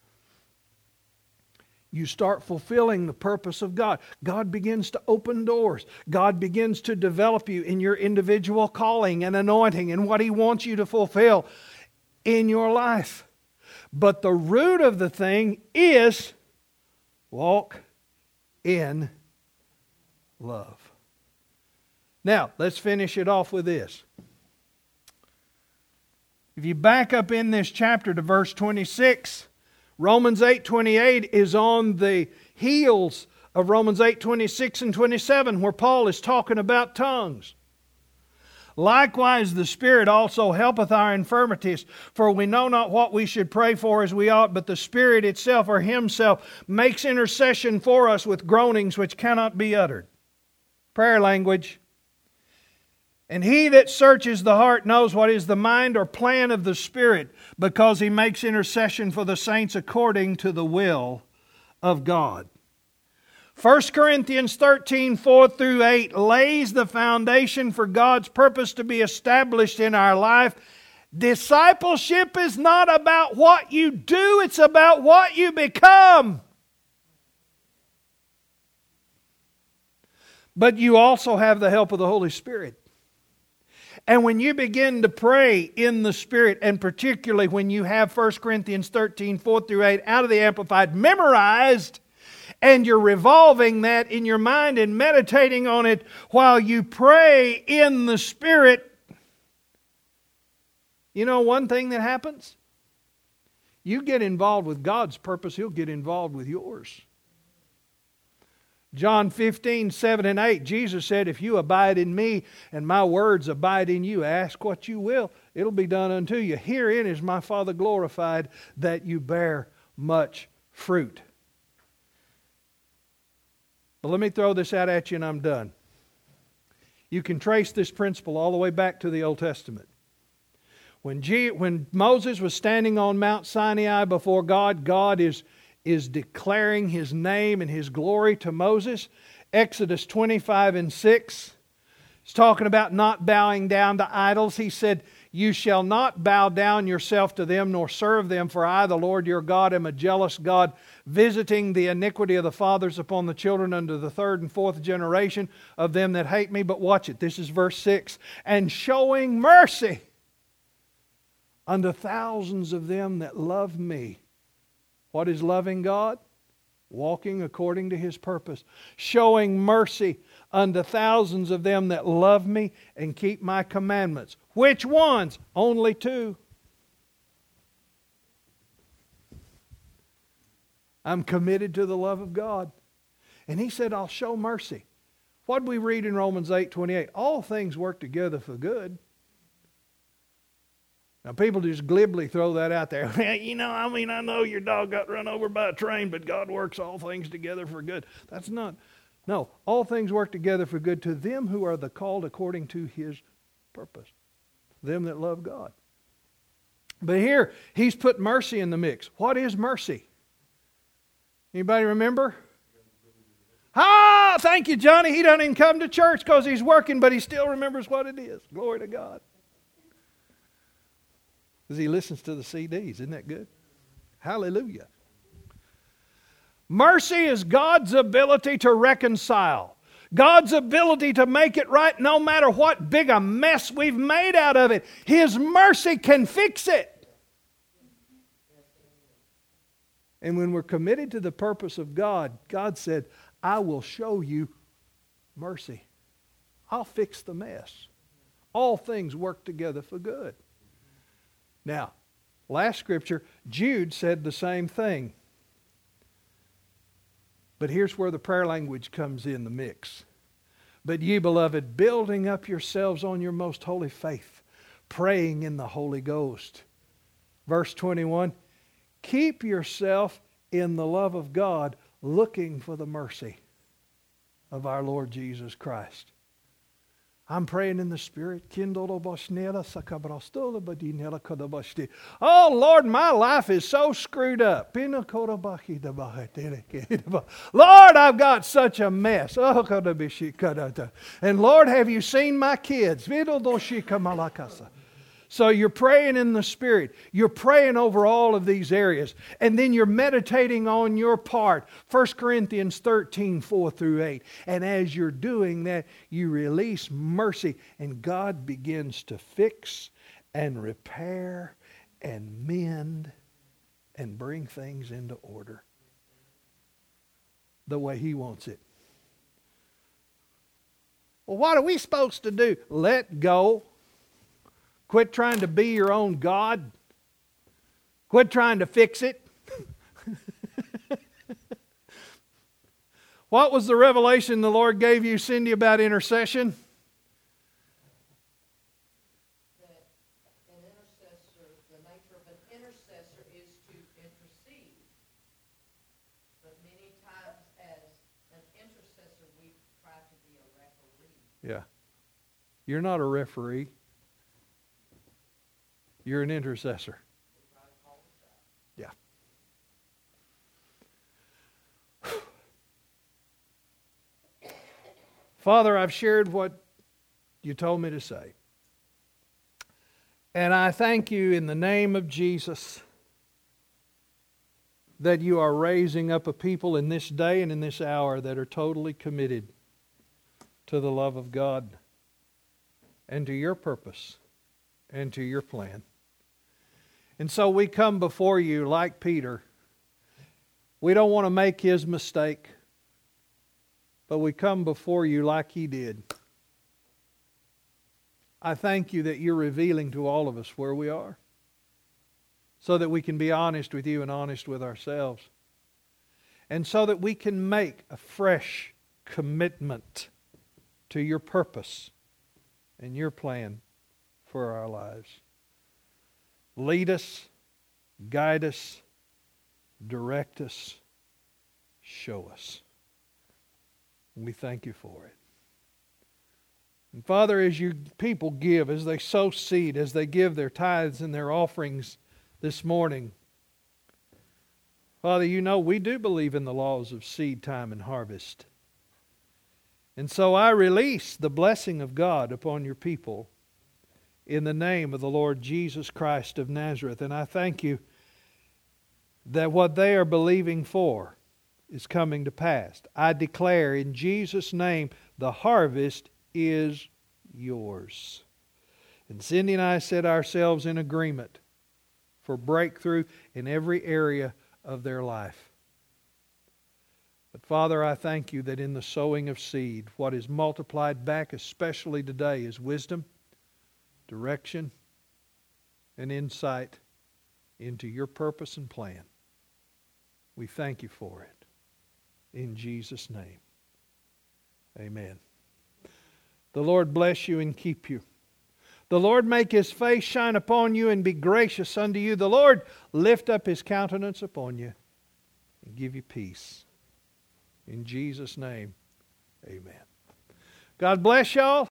you start fulfilling the purpose of God. God begins to open doors. God begins to develop you in your individual calling and anointing and what He wants you to fulfill in your life. But the root of the thing is walk in love. Now, let's finish it off with this. If you back up in this chapter to verse 26, Romans 8:28 is on the heels of Romans 8:26 and 27, where Paul is talking about tongues. Likewise, the Spirit also helpeth our infirmities, for we know not what we should pray for as we ought, but the Spirit itself or Himself makes intercession for us with groanings which cannot be uttered. Prayer language. And He that searches the heart knows what is the mind or plan of the Spirit, because He makes intercession for the saints according to the will of God. 1 Corinthians 13, 4 through 8 lays the foundation for God's purpose to be established in our life. Discipleship is not about what you do, it's about what you become. But you also have the help of the Holy Spirit. And when you begin to pray in the Spirit, and particularly when you have 1 Corinthians 13, 4 through 8 out of the Amplified memorized, and you're revolving that in your mind and meditating on it while you pray in the Spirit, you know one thing that happens? You get involved with God's purpose, He'll get involved with yours. John 15, 7 and 8, Jesus said, if you abide in me and my words abide in you, ask what you will, it'll be done unto you. Herein is my Father glorified, that you bear much fruit. But let me throw this out at you and I'm done. You can trace this principle all the way back to the Old Testament. When Moses was standing on Mount Sinai before God, God is declaring His name and His glory to Moses. Exodus 25 and 6. He's talking about not bowing down to idols. He said, you shall not bow down yourself to them, nor serve them, for I, the Lord your God, am a jealous God, visiting the iniquity of the fathers upon the children unto the third and fourth generation of them that hate me. But watch it, this is verse 6. And showing mercy unto thousands of them that love me. What is loving God? Walking according to His purpose. Showing mercy unto thousands of them that love me and keep my commandments. Which ones? Only two. I'm committed to the love of God. And He said, I'll show mercy. What did we read in Romans 8:28? All things work together for good. Now people just glibly throw that out there. I know your dog got run over by a train, but God works all things together for good. That's not. No, all things work together for good to them who are the called according to His purpose. Them that love God. But here, He's put mercy in the mix. What is mercy? Anybody remember? Thank you, Johnny. He doesn't even come to church because he's working, but he still remembers what it is. Glory to God. Because he listens to the CDs. Isn't that good? Hallelujah. Mercy is God's ability to reconcile. God's ability to make it right no matter what big a mess we've made out of it. His mercy can fix it. And when we're committed to the purpose of God, God said, I will show you mercy. I'll fix the mess. All things work together for good. Now, last scripture, Jude said the same thing. But here's where the prayer language comes in the mix. But ye, beloved, building up yourselves on your most holy faith, praying in the Holy Ghost. Verse 21, keep yourself in the love of God, looking for the mercy of our Lord Jesus Christ. I'm praying in the Spirit. Oh, Lord, my life is so screwed up. Lord, I've got such a mess. And Lord, have you seen my kids? So you're praying in the Spirit. You're praying over all of these areas. And then you're meditating on your part. 1 Corinthians 13, 4 through 8. And as you're doing that, you release mercy. And God begins to fix and repair and mend and bring things into order the way He wants it. Well, what are we supposed to do? Let go. Quit trying to be your own God. Quit trying to fix it. What was the revelation the Lord gave you, Cindy, about intercession? That an intercessor, the nature of an intercessor is to intercede. But many times as an intercessor, we try to be a referee. Yeah. You're not a referee. You're an intercessor. Yeah. Father, I've shared what you told me to say. And I thank you in the name of Jesus that you are raising up a people in this day and in this hour that are totally committed to the love of God and to your purpose and to your plan. And so we come before you like Peter. We don't want to make his mistake, but we come before you like he did. I thank you that you're revealing to all of us where we are so that we can be honest with you and honest with ourselves, and so that we can make a fresh commitment to your purpose and your plan for our lives. Lead us, guide us, direct us, show us. And we thank you for it. And Father, as your people give, as they sow seed, as they give their tithes and their offerings this morning, Father, you know we do believe in the laws of seed time and harvest. And so I release the blessing of God upon your people in the name of the Lord Jesus Christ of Nazareth. And I thank you that what they are believing for is coming to pass. I declare in Jesus' name, the harvest is yours. And Cindy and I set ourselves in agreement for breakthrough in every area of their life. But Father, I thank you that in the sowing of seed, what is multiplied back, especially today, is wisdom, direction, and insight into your purpose and plan. We thank you for it. In Jesus' name, amen. The Lord bless you and keep you. The Lord make His face shine upon you and be gracious unto you. The Lord lift up His countenance upon you and give you peace. In Jesus' name, amen. God bless y'all.